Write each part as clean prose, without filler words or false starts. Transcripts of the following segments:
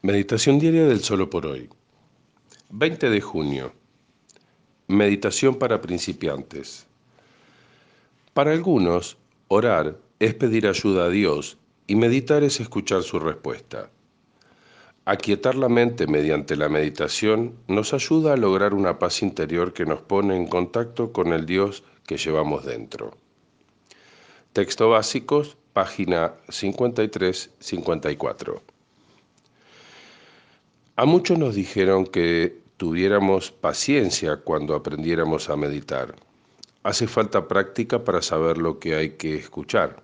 Meditación diaria del Solo por Hoy. 20 de junio. Meditación para principiantes. Para algunos, orar es pedir ayuda a Dios y meditar es escuchar su respuesta. Aquietar la mente mediante la meditación nos ayuda a lograr una paz interior que nos pone en contacto con el Dios que llevamos dentro. Texto básicos, página 53-54. A muchos nos dijeron que tuviéramos paciencia cuando aprendiéramos a meditar. Hace falta práctica para saber lo que hay que escuchar.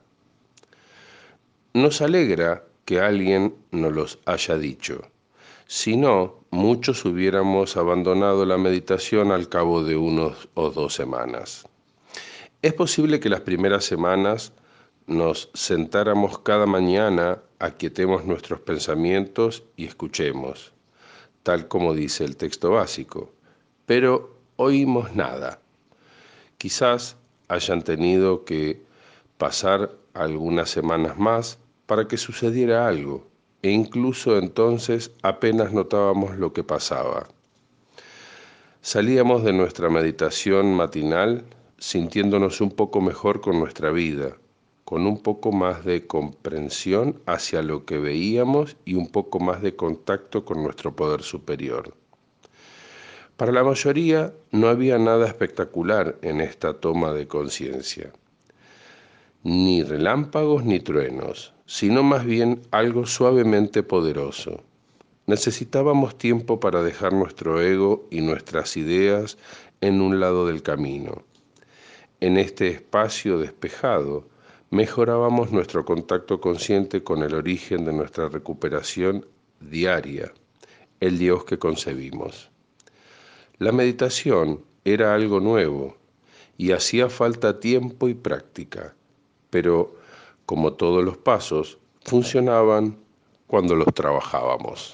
Nos alegra que alguien nos los haya dicho. Si no, muchos hubiéramos abandonado la meditación al cabo de 1 o 2 semanas. Es posible que las primeras semanas nos sentáramos cada mañana, aquietemos nuestros pensamientos y escuchemos, tal como dice el texto básico, pero oímos nada. Quizás hayan tenido que pasar algunas semanas más para que sucediera algo, e incluso entonces apenas notábamos lo que pasaba. Salíamos de nuestra meditación matinal sintiéndonos un poco mejor con nuestra vida, con un poco más de comprensión hacia lo que veíamos y un poco más de contacto con nuestro poder superior. Para la mayoría no había nada espectacular en esta toma de conciencia, ni relámpagos ni truenos, sino más bien algo suavemente poderoso. Necesitábamos tiempo para dejar nuestro ego y nuestras ideas en un lado del camino. En este espacio despejado, mejorábamos nuestro contacto consciente con el origen de nuestra recuperación diaria, el Dios que concebimos. La meditación era algo nuevo y hacía falta tiempo y práctica, pero, como todos los pasos, funcionaban cuando los trabajábamos.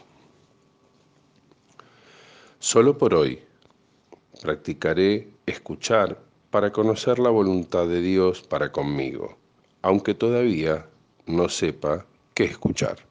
Solo por hoy, practicaré escuchar para conocer la voluntad de Dios para conmigo, aunque todavía no sepa qué escuchar.